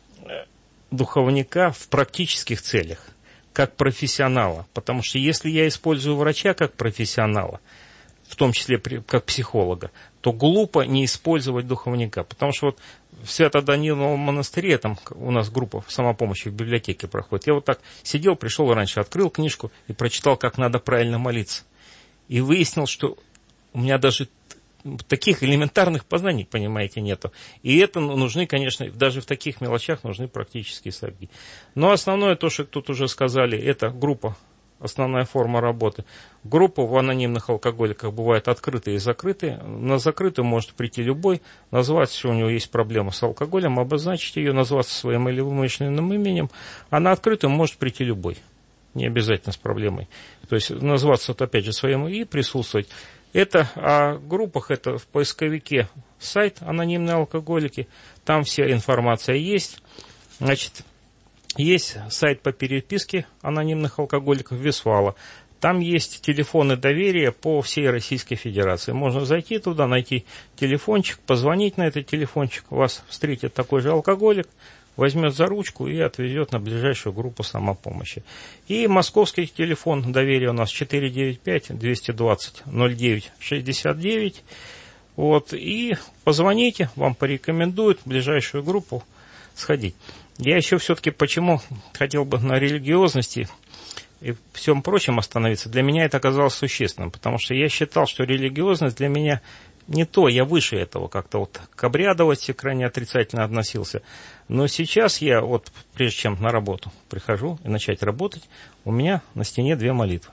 духовника в практических целях, как профессионала, потому что если я использую врача как профессионала, в том числе как психолога, то глупо не использовать духовника. Потому что вот в Свято-Даниловом монастыре, там у нас группа самопомощи в библиотеке проходит, я вот так сидел, пришел раньше, открыл книжку и прочитал, как надо правильно молиться. И выяснил, что у меня даже таких элементарных познаний, понимаете, нету. И это нужны, конечно, даже в таких мелочах нужны практические шаги. Но основное, то, что тут уже сказали, это группа. Основная форма работы. Группа в анонимных алкоголиках бывает открытые и закрытые. На закрытую может прийти любой, назвать, что у него есть проблема с алкоголем, обозначить ее, назваться своим или вымышленным именем. А на открытую может прийти любой, не обязательно с проблемой. То есть назваться, опять же, своим и присутствовать. Это о группах, это в поисковике сайт «Анонимные алкоголики». Там вся информация есть. Значит, есть сайт по переписке анонимных алкоголиков Висвала. Там есть телефоны доверия по всей Российской Федерации. Можно зайти туда, найти телефончик, позвонить на этот телефончик. Вас встретит такой же алкоголик, возьмет за ручку и отвезет на ближайшую группу самопомощи. И московский телефон доверия у нас четыре девять пять двести двадцать ноль девять шестьдесят девять. Вот, и позвоните, вам порекомендуют в ближайшую группу сходить. Я еще все-таки почему хотел бы на религиозности и всем прочем остановиться. Для меня это оказалось существенным, потому что я считал, что религиозность для меня не то, я выше этого, как-то вот к обрядовости крайне отрицательно относился. Но сейчас я, вот прежде чем на работу прихожу и начать работать, у меня на стене две молитвы.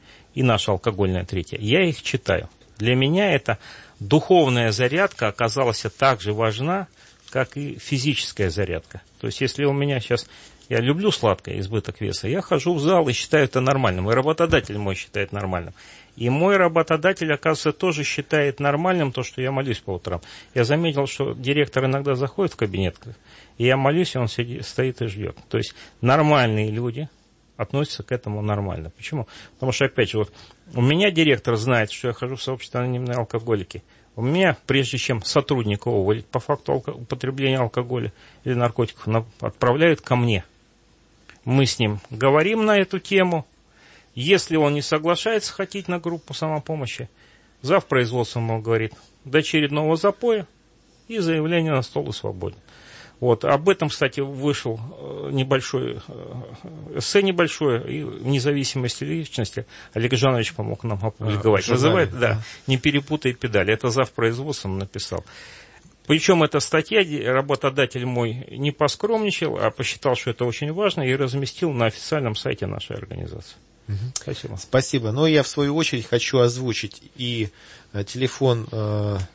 И наша алкогольная третья. Я их читаю. Для меня эта духовная зарядка оказалась так же важна, как и физическая зарядка. То есть, если у меня сейчас, я люблю сладкое, избыток веса, я хожу в зал и считаю это нормальным. И работодатель мой считает нормальным. И мой работодатель, оказывается, тоже считает нормальным то, что я молюсь по утрам. Я заметил, что директор иногда заходит в кабинет, и я молюсь, и он сидит, стоит и ждет. То есть, нормальные люди относятся к этому нормально. Почему? Потому что, опять же, вот у меня директор знает, что я хожу в сообщество анонимные алкоголики. У меня, прежде чем сотрудника уволить по факту алко- употребления алкоголя или наркотиков, на- отправляют ко мне. Мы с ним говорим на эту тему. Если он не соглашается ходить на группу самопомощи, зав. Производством ему говорит: до очередного запоя и заявление на стол и свободен. Вот. Об этом, кстати, вышел небольшой эссе небольшое, и независимости личности Олег Жанович помог нам опубликовать. А, называет, да, да, «Не перепутай педали». Это зав. Производством написал. Причем эта статья работодатель мой не поскромничал, а посчитал, что это очень важно, и разместил на официальном сайте нашей организации. Угу. Спасибо. Спасибо. Но я, в свою очередь, хочу озвучить и телефон э,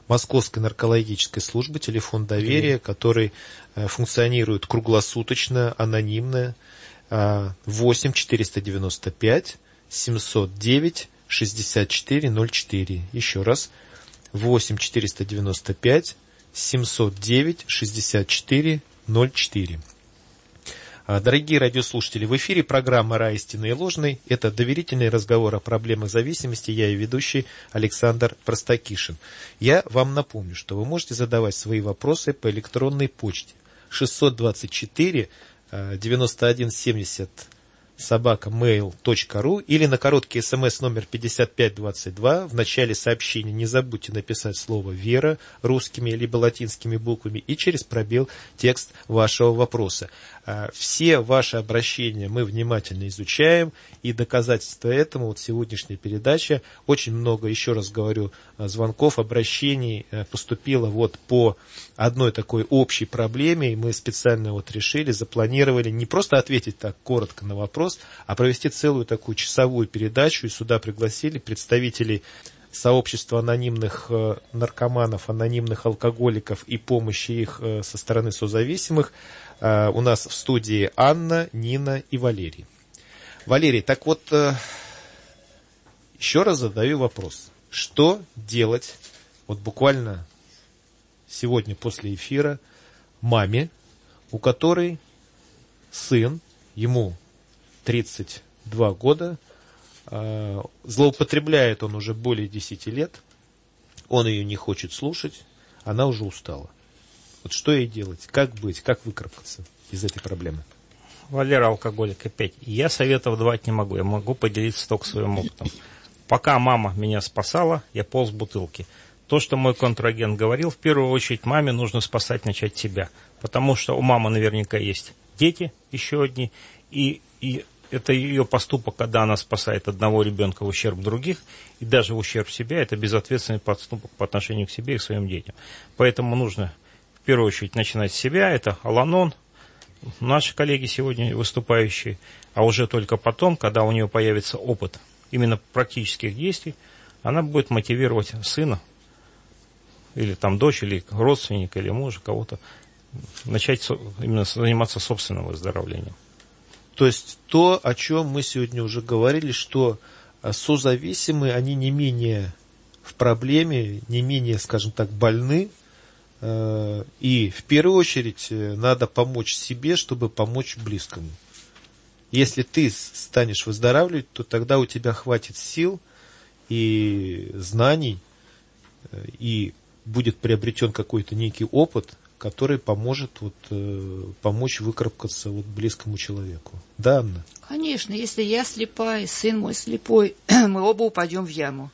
Московской наркологической службы, телефон доверия, который функционирует круглосуточно, анонимно. восемь четыреста девяносто пять семьсот девять шестьдесят четыре ноль четыре. Еще раз. восемь четыреста девяносто пять семьсот девять шестьдесят четыре ноль четыре. Дорогие радиослушатели, в эфире программа «Рай истинный и ложный». Это доверительный разговор о проблемах зависимости. Я и ведущий Александр Простакишин. Я вам напомню, что вы можете задавать свои вопросы по электронной почте шестьсот двадцать четыре девяносто один семьдесят собака мейл точка ру или на короткий смс номер пятьдесят пять двадцать два. В начале сообщения не забудьте написать слово «Вера» русскими либо латинскими буквами и через пробел текст вашего вопроса. Все ваши обращения мы внимательно изучаем, и доказательство этому вот сегодняшняя передача. Очень много, еще раз говорю, звонков, обращений поступило вот по одной такой общей проблеме, и мы специально вот решили, запланировали не просто ответить так коротко на вопрос, а провести целую такую часовую передачу, и сюда пригласили представителей сообщества анонимных наркоманов, анонимных алкоголиков и помощи их со стороны созависимых. У нас в студии Анна, Нина и Валерий. Валерий, так вот, еще раз задаю вопрос. Что делать, вот буквально сегодня после эфира, маме, у которой сын, ему тридцать два года, злоупотребляет он уже более десяти лет, он ее не хочет слушать, она уже устала. Вот что ей делать? Как быть? Как выкарабкаться из этой проблемы? Валера, алкоголик, опять. Я советов давать не могу. Я могу поделиться только своим опытом. Пока мама меня спасала, я полз в бутылки. То, что мой контрагент говорил, в первую очередь маме нужно спасать, начать себя. Потому что у мамы наверняка есть дети еще одни. И, и это ее поступок, когда она спасает одного ребенка в ущерб других. И даже в ущерб себя, это безответственный поступок по отношению к себе и к своим детям. Поэтому нужно в первую очередь начинать с себя. Это Аланон, наши коллеги сегодня выступающие. А уже только потом, когда у нее появится опыт именно практических действий, она будет мотивировать сына, или там дочь, или родственника, или мужа, кого-то, начать именно заниматься собственным выздоровлением. То есть то, о чем мы сегодня уже говорили, что созависимые, они не менее в проблеме, не менее, скажем так, больны, и в первую очередь надо помочь себе, чтобы помочь близкому. Если ты станешь выздоравливать, то тогда у тебя хватит сил и знаний, и будет приобретен какой-то некий опыт, который поможет вот, помочь выкарабкаться вот близкому человеку. Да, Анна? Конечно, если я слепая, сын мой слепой, мы оба упадем в яму.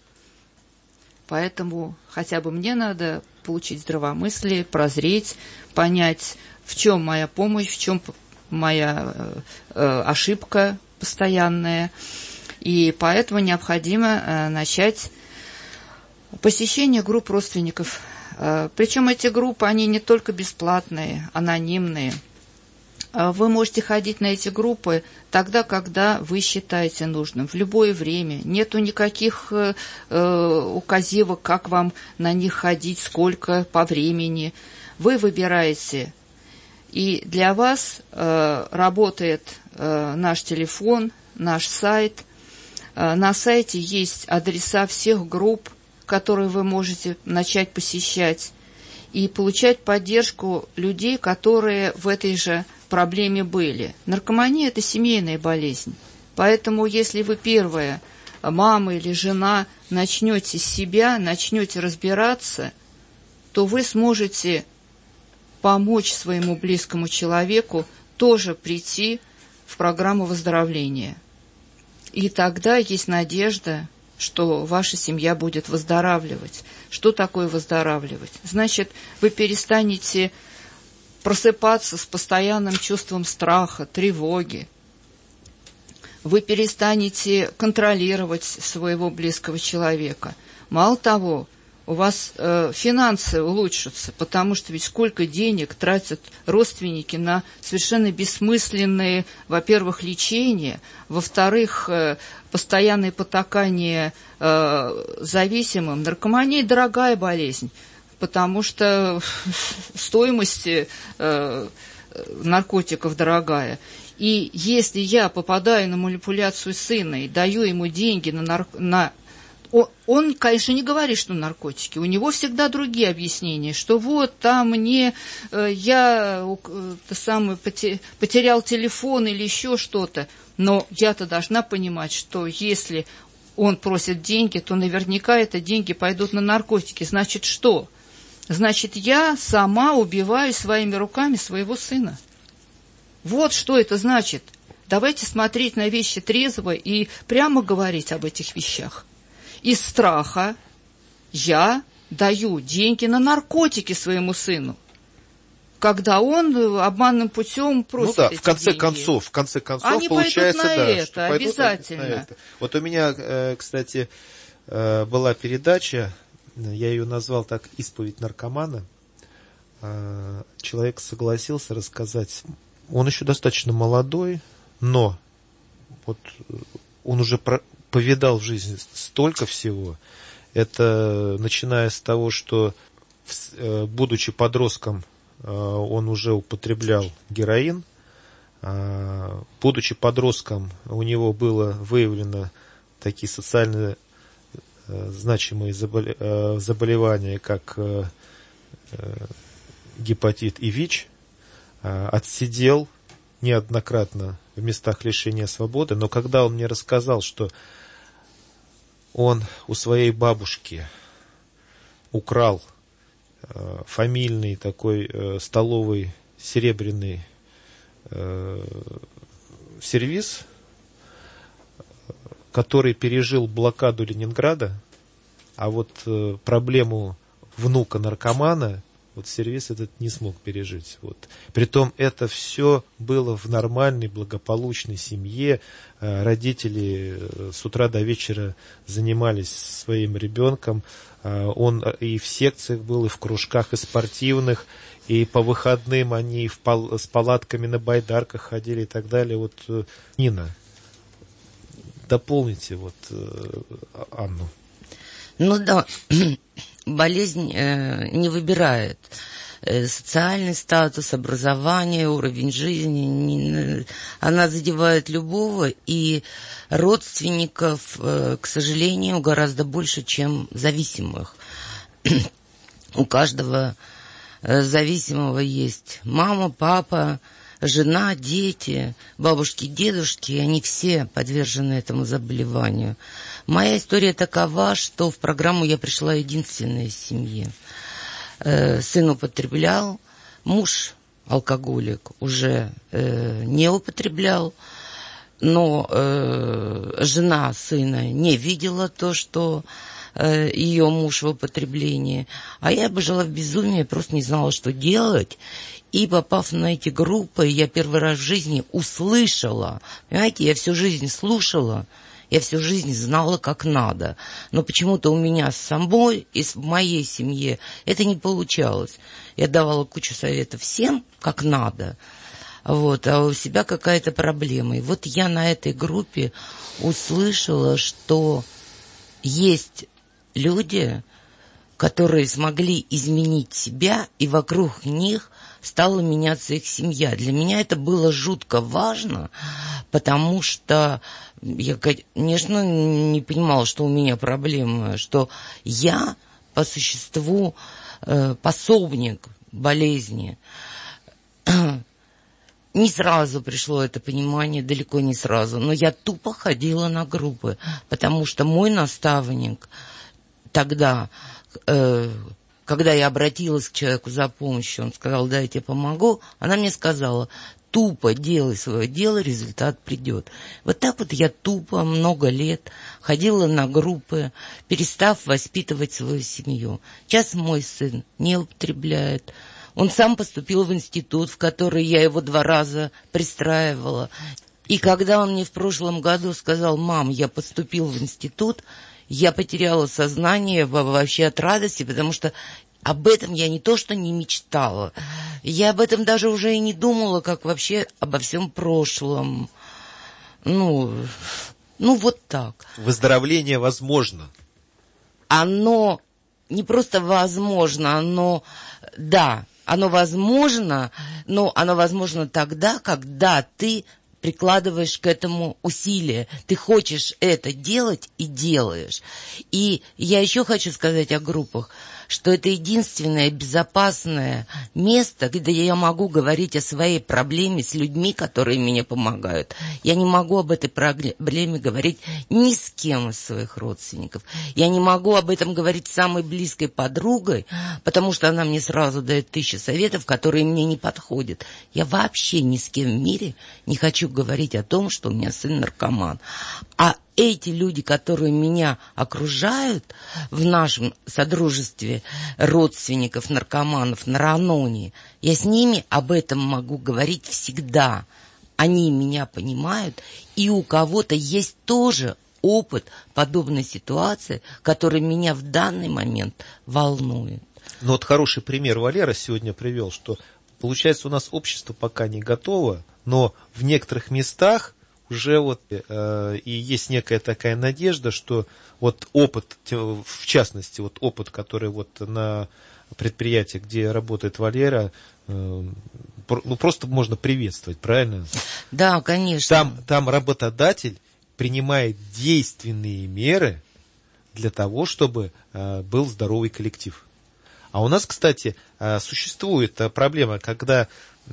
Поэтому хотя бы мне надо получить здравомыслие, прозреть, понять, в чем моя помощь, в чем моя э, ошибка постоянная. И поэтому необходимо э, начать посещение групп родственников. Э, причем эти группы, они не только бесплатные, анонимные. Вы можете ходить на эти группы тогда, когда вы считаете нужным, в любое время. Нету никаких э, указивок, как вам на них ходить, сколько по времени. Вы выбираете. И для вас э, работает э, наш телефон, наш сайт. Э, на сайте есть адреса всех групп, которые вы можете начать посещать, и получать поддержку людей, которые в этой же проблеме были. Наркомания – это семейная болезнь. Поэтому, если вы первая, мама или жена, начнете с себя, начнете разбираться, то вы сможете помочь своему близкому человеку тоже прийти в программу выздоровления. И тогда есть надежда, что ваша семья будет выздоравливать. Что такое выздоравливать? Значит, вы перестанете просыпаться с постоянным чувством страха, тревоги. Вы перестанете контролировать своего близкого человека. Мало того, у вас э, финансы улучшатся, потому что ведь сколько денег тратят родственники на совершенно бессмысленные, во-первых, лечения, во-вторых, э, постоянное потакание э, зависимым. Наркомания – дорогая болезнь. потому что стоимость э, наркотиков дорогая. И если я попадаю на манипуляцию сына и даю ему деньги на... Нар... на... Он, конечно, не говорит, что наркотики. У него всегда другие объяснения, что вот там мне... Я то самое, потерял телефон или еще что-то. Но я-то должна понимать, что если он просит деньги, то наверняка это деньги пойдут на наркотики. Значит, что? Значит, я сама убиваю своими руками своего сына. Вот что это значит. Давайте смотреть на вещи трезво и прямо говорить об этих вещах. Из страха я даю деньги на наркотики своему сыну, когда он обманным путем просит ну да, эти в конце деньги. концов, в конце концов, Они получается, пойдут на да, это, что обязательно. На это. Вот у меня, кстати, была передача, я ее назвал так «Исповедь наркомана». Человек согласился рассказать. Он еще достаточно молодой, но вот он уже про, повидал в жизни столько всего. Это начиная с того, что, будучи подростком, он уже употреблял героин. Будучи подростком, у него было выявлено такие социально значимые заболевания, как гепатит и ВИЧ. Отсидел неоднократно в местах лишения свободы, но когда он мне рассказал, что он у своей бабушки украл э, фамильный такой э, столовый серебряный э, сервиз, который пережил блокаду Ленинграда, а вот э, проблему внука-наркомана вот сервис этот не смог пережить. Вот. Притом это все было в нормальной, благополучной семье. Родители с утра до вечера занимались своим ребенком. Он и в секциях был, и в кружках, и спортивных, и по выходным они в пал- с палатками на байдарках ходили и так далее. Вот, Нина, дополните вот Анну. Ну да, болезнь э, не выбирает э, социальный статус, образование, уровень жизни. Не, она задевает любого, и родственников, э, к сожалению, гораздо больше, чем зависимых. У каждого э, зависимого есть мама, папа, жена, дети, бабушки, дедушки, они все подвержены этому заболеванию. Моя история такова, что в программу я пришла единственная из семьи. Э, сын употреблял, муж, алкоголик, уже э, не употреблял, но э, жена сына не видела то, что э, ее муж в употреблении. А я бы жила в безумии, просто не знала, что делать. И попав на эти группы, я первый раз в жизни услышала, понимаете, я всю жизнь слушала, я всю жизнь знала, как надо. Но почему-то у меня с самой и в моей семье это не получалось. Я давала кучу советов всем, как надо, вот, а у себя какая-то проблема. И вот я на этой группе услышала, что есть люди, которые смогли изменить себя, и вокруг них стала меняться их семья. Для меня это было жутко важно, потому что я, конечно, не понимала, что у меня проблема, что я по существу э, пособник болезни. Не сразу пришло это понимание, далеко не сразу, но я тупо ходила на группы, потому что мой наставник тогда... Э, Когда я обратилась к человеку за помощью, он сказал, да, я тебе помогу, она мне сказала, тупо делай свое дело, результат придет. Вот так вот я тупо много лет ходила на группы, перестав воспитывать свою семью. Сейчас мой сын не употребляет. Он сам поступил в институт, в который я его два раза пристраивала. И когда он мне в прошлом году сказал, мам, я поступил в институт, я потеряла сознание вообще от радости, потому что об этом я не то что не мечтала, я об этом даже уже и не думала, как вообще обо всем прошлом. Ну, ну вот так. Выздоровление возможно. Оно не просто возможно, оно, да, оно возможно, но оно возможно тогда, когда ты прикладываешь к этому усилия. Ты хочешь это делать и делаешь. И я еще хочу сказать о группах, что это единственное безопасное место, где я могу говорить о своей проблеме с людьми, которые мне помогают. Я не могу об этой проблеме говорить ни с кем из своих родственников. Я не могу об этом говорить с самой близкой подругой, потому что она мне сразу дает тысячу советов, которые мне не подходят. Я вообще ни с кем в мире не хочу говорить о том, что у меня сын наркоман. А эти люди, которые меня окружают в нашем содружестве родственников, наркоманов, наранонии, я с ними об этом могу говорить всегда. Они меня понимают, и у кого-то есть тоже опыт подобной ситуации, который меня в данный момент волнует. Ну вот хороший пример Валера сегодня привел, что получается у нас общество пока не готово, но в некоторых местах уже вот э, и есть некая такая надежда, что вот опыт, в частности, вот опыт, который вот на предприятии, где работает Валера, э, ну просто можно приветствовать, правильно? Да, конечно. Там, там работодатель принимает действенные меры для того, чтобы э, был здоровый коллектив. А у нас, кстати, э, существует проблема, когда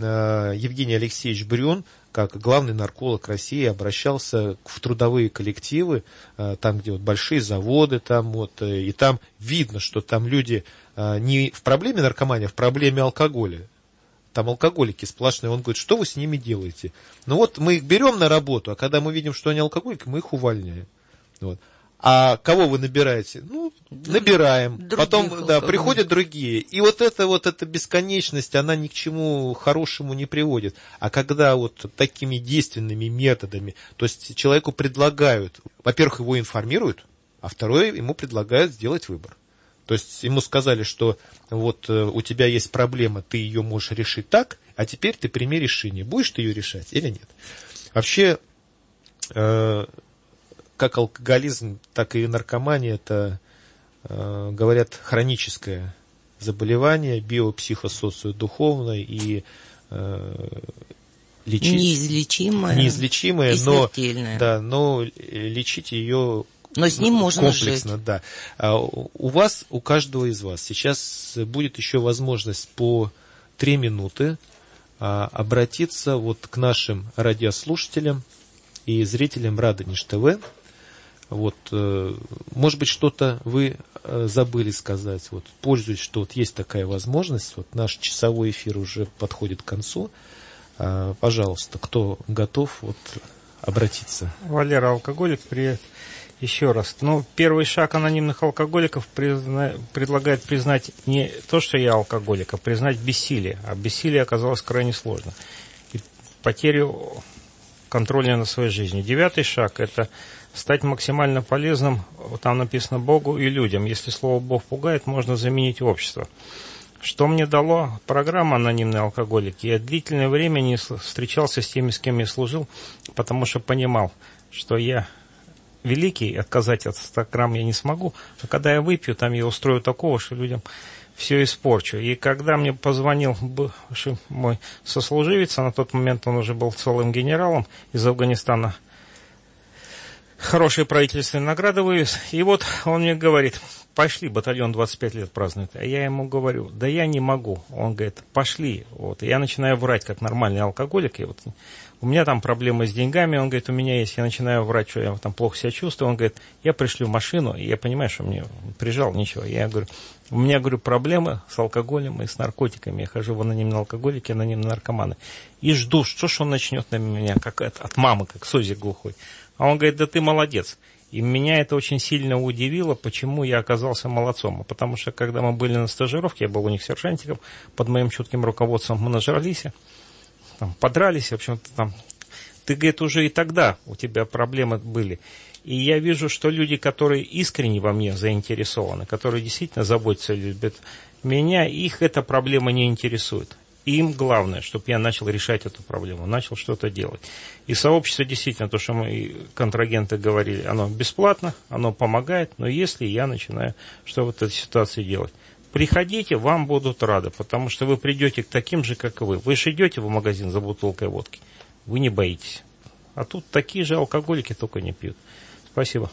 э, Евгений Алексеевич Брюн, как главный нарколог России, обращался в трудовые коллективы, там, где вот большие заводы, там вот, и там видно, что там люди не в проблеме наркомании, а в проблеме алкоголя. Там алкоголики сплошные. Он говорит, что вы с ними делаете? Ну вот мы их берем на работу, а когда мы видим, что они алкоголики, мы их увольняем. Вот. А кого вы набираете? Ну, набираем. Других Потом да, приходят другие. И вот эта вот эта бесконечность, она ни к чему хорошему не приводит. А когда вот такими действенными методами, то есть человеку предлагают, во-первых, его информируют, а второе, ему предлагают сделать выбор. То есть ему сказали, что вот у тебя есть проблема, ты ее можешь решить так, а теперь ты прими решение. Будешь ты ее решать или нет? Вообще, э, как алкоголизм, так и наркомания, это, э, говорят, хроническое заболевание, биопсихосоциодуховное и э, лечить, неизлечимое, неизлечимое, и смертельное. Но, да, но лечить ее но с ним можно комплексно, жить. Да. А у вас, у каждого из вас сейчас будет еще возможность по три минуты а, обратиться вот к нашим радиослушателям и зрителям Радонеж ТВ. Вот, э, может быть, что-то вы э, забыли сказать. Вот, пользуясь, что вот есть такая возможность, вот наш часовой эфир уже подходит к концу. Э, пожалуйста, кто готов вот, обратиться? Валера, алкоголик, привет. Еще раз. Ну, первый шаг анонимных алкоголиков призна... предлагает признать не то, что я алкоголик, а признать бессилие. А бессилие оказалось крайне сложно. И потерю контроля над своей жизнью. Девятый шаг – это стать максимально полезным, там написано, Богу и людям. Если слово «Бог» пугает, можно заменить общество. Что мне дало программа «Анонимные алкоголики»? Я длительное время не встречался с теми, с кем я служил, потому что понимал, что я великий, отказать от ста грамм я не смогу, а когда я выпью, там я устрою такого, что людям все испорчу. И когда мне позвонил бывший мой сослуживец, а на тот момент он уже был целым генералом из Афганистана, хорошие правительственные награды вывез, и вот он мне говорит, пошли, батальон двадцать пять лет празднует. А я ему говорю, да я не могу. Он говорит, пошли. Вот. И я начинаю врать, как нормальный алкоголик. И вот у меня там проблемы с деньгами. Он говорит, у меня есть. Я начинаю врать, что я там плохо себя чувствую. Он говорит, я пришлю машину. И я понимаю, что мне прижал ничего. Я говорю, у меня, говорю, проблемы с алкоголем и с наркотиками. Я хожу в анонимные алкоголики, анонимные наркоманы. И жду, что ж он начнет на меня, как это, от мамы, как созик глухой. А он говорит, да ты молодец. И меня это очень сильно удивило, почему я оказался молодцом. Потому что, когда мы были на стажировке, я был у них сержантиком, под моим чутким руководством мы нажрались, там, подрались, в общем-то, там. Ты, говорит, уже и тогда у тебя проблемы были. И я вижу, что люди, которые искренне во мне заинтересованы, которые действительно заботятся и любят меня, их эта проблема не интересует. им главное, чтобы я начал решать эту проблему, начал что-то делать. И сообщество действительно, то, что мы контрагенты говорили, оно бесплатно, оно помогает, но если я начинаю что в этой ситуации делать, приходите, вам будут рады, потому что вы придете к таким же, как и вы. Вы же идете в магазин за бутылкой водки, вы не боитесь. А тут такие же алкоголики, только не пьют. Спасибо.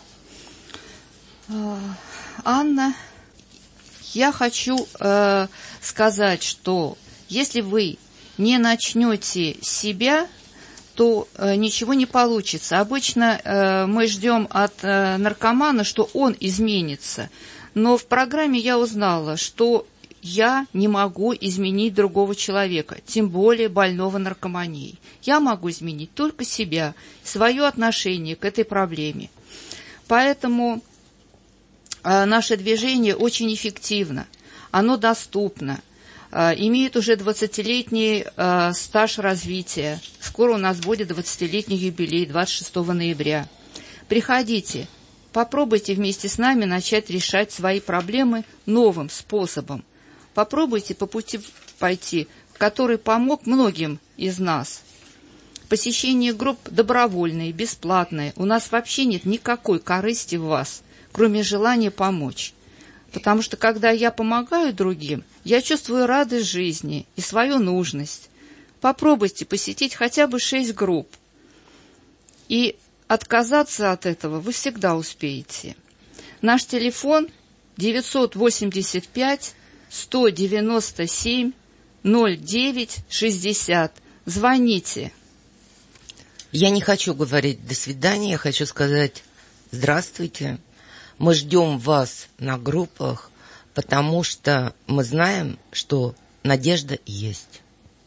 Анна, я хочу э, сказать, что если вы не начнете с себя, то э, ничего не получится. Обычно э, мы ждем от э, наркомана, что он изменится. Но в программе я узнала, что я не могу изменить другого человека, тем более больного наркоманией. Я могу изменить только себя, свое отношение к этой проблеме. Поэтому э, наше движение очень эффективно, оно доступно, э, имеет уже двадцатилетний э, стаж развития. Скоро у нас будет двадцатилетний юбилей, двадцать шестого ноября. Приходите, попробуйте вместе с нами начать решать свои проблемы новым способом. Попробуйте по пути пойти, который помог многим из нас. Посещение групп добровольные, бесплатные. У нас вообще нет никакой корысти в вас, кроме желания помочь. Потому что, когда я помогаю другим, я чувствую радость жизни и свою нужность. Попробуйте посетить хотя бы шесть групп. И отказаться от этого вы всегда успеете. Наш телефон девятьсот восемьдесят пять сто девяносто семь ноль девять шестьдесят. Звоните. Я не хочу говорить «до свидания», я хочу сказать «здравствуйте». Мы ждем вас на группах, потому что мы знаем, что надежда есть.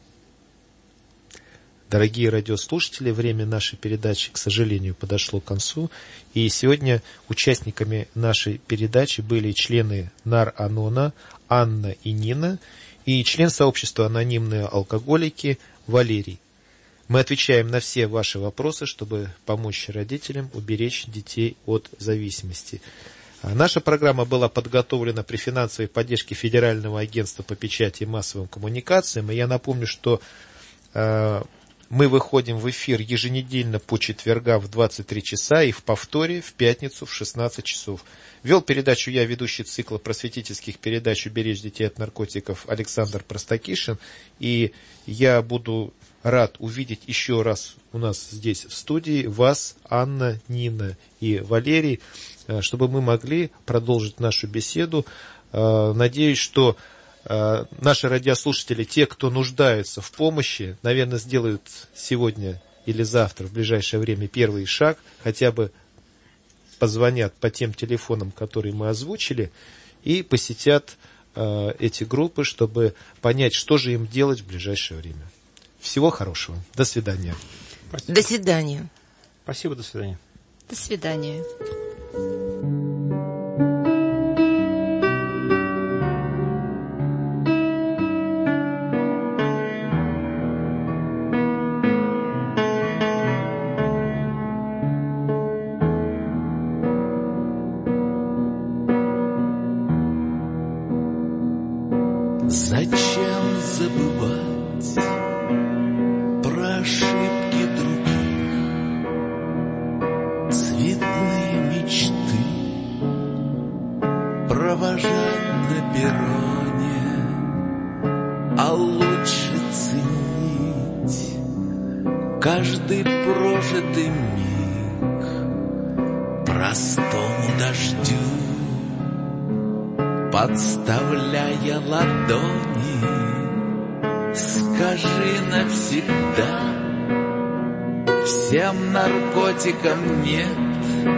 Дорогие радиослушатели, время нашей передачи, к сожалению, подошло к концу. И сегодня участниками нашей передачи были члены Нар-Анона Анна и Нина и член сообщества «Анонимные алкоголики» Валерий. Мы отвечаем на все ваши вопросы, чтобы помочь родителям уберечь детей от зависимости. Наша программа была подготовлена при финансовой поддержке Федерального агентства по печати и массовым коммуникациям. И я напомню, что э, мы выходим в эфир еженедельно по четвергам в двадцать три часа и в повторе в пятницу в шестнадцать часов. Вел передачу я, ведущий цикла просветительских передач «Уберечь детей от наркотиков» Александр Простакишин. И я буду рад увидеть еще раз у нас здесь в студии вас, Анна, Нина и Валерий, чтобы мы могли продолжить нашу беседу. Надеюсь, что наши радиослушатели, те, кто нуждаются в помощи, наверное, сделают сегодня или завтра, в ближайшее время, первый шаг, хотя бы позвонят по тем телефонам, которые мы озвучили, и посетят эти группы, чтобы понять, что же им делать в ближайшее время. Всего хорошего. До свидания. Спасибо. До свидания. Спасибо, до свидания. До свидания. Зачем забывать про ошибки других, цветные мечты провожать на перроне, а лучше ценить каждый прожитый миг простому дождю, подставляя ладони. Скажи навсегда, всем наркотикам нет,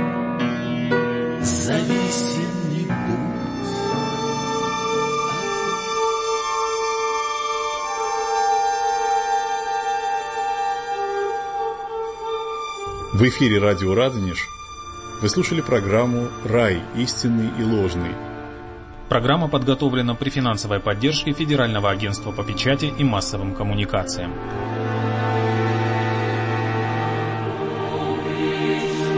зависим не будь. В эфире радио «Радонеж» вы слушали программу «Рай. Истинный и ложный». Программа подготовлена при финансовой поддержке Федерального агентства по печати и массовым коммуникациям.